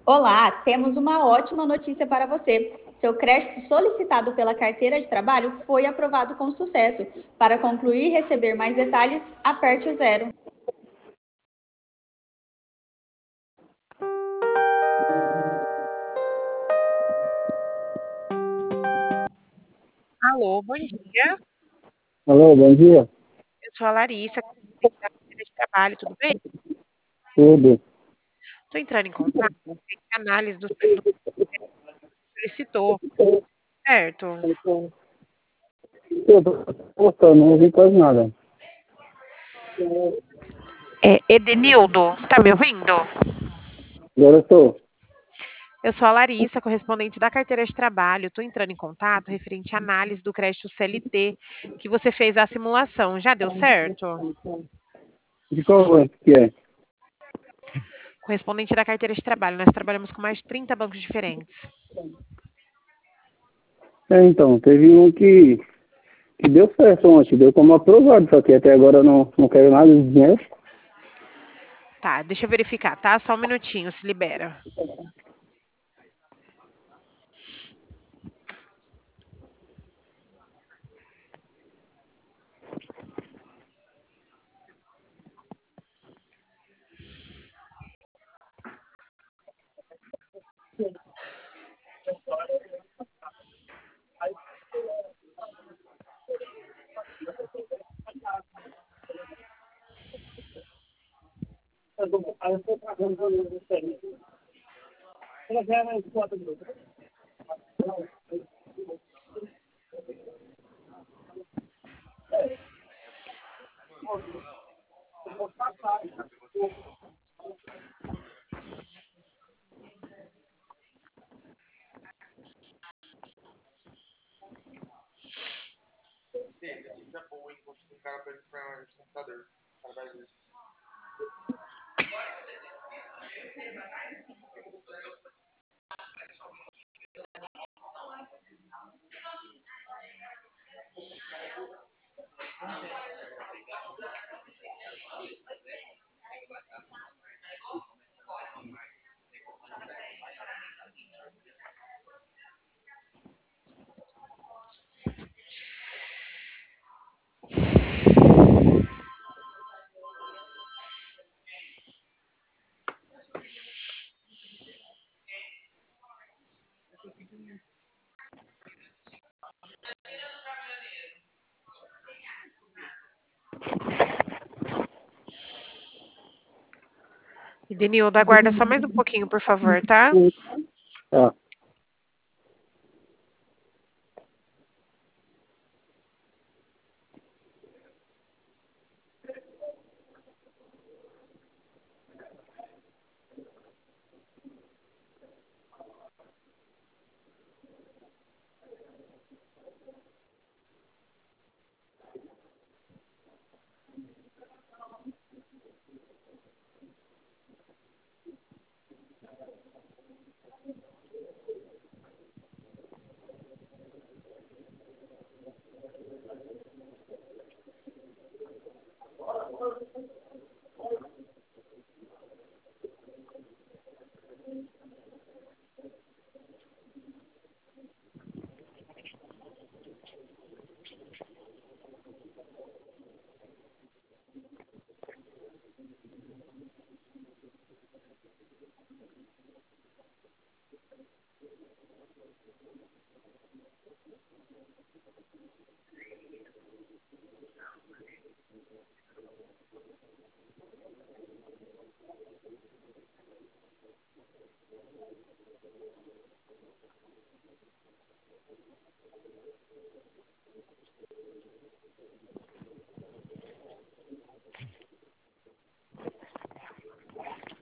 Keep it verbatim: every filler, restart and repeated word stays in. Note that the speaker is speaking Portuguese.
Olá, temos uma ótima notícia para você. Seu crédito solicitado pela carteira de trabalho foi aprovado com sucesso. Para concluir e receber mais detalhes, aperte o zero. Alô, bom dia. Alô, bom dia. Eu sou a Larissa, da carteira de trabalho, tudo bem? Tudo. Estou entrando em contato com a análise do, do que você solicitou, certo? Eu tô postando, não ouvi quase nada. É, Edenildo, está me ouvindo? Agora eu tô. Eu sou a Larissa, correspondente da carteira de trabalho. Estou entrando em contato referente à análise do crédito C L T, que você fez a simulação. Já deu certo? De qual banco que é? Correspondente da carteira de trabalho. Nós trabalhamos com mais de trinta bancos diferentes. É, então, teve um que, que deu certo ontem, deu como aprovado, só que até agora eu não, não quero nada de dinheiro. Tá, deixa eu verificar, tá? Só um minutinho, se libera. Edenildo, aguarda só mais um pouquinho, por favor, tá? Tá.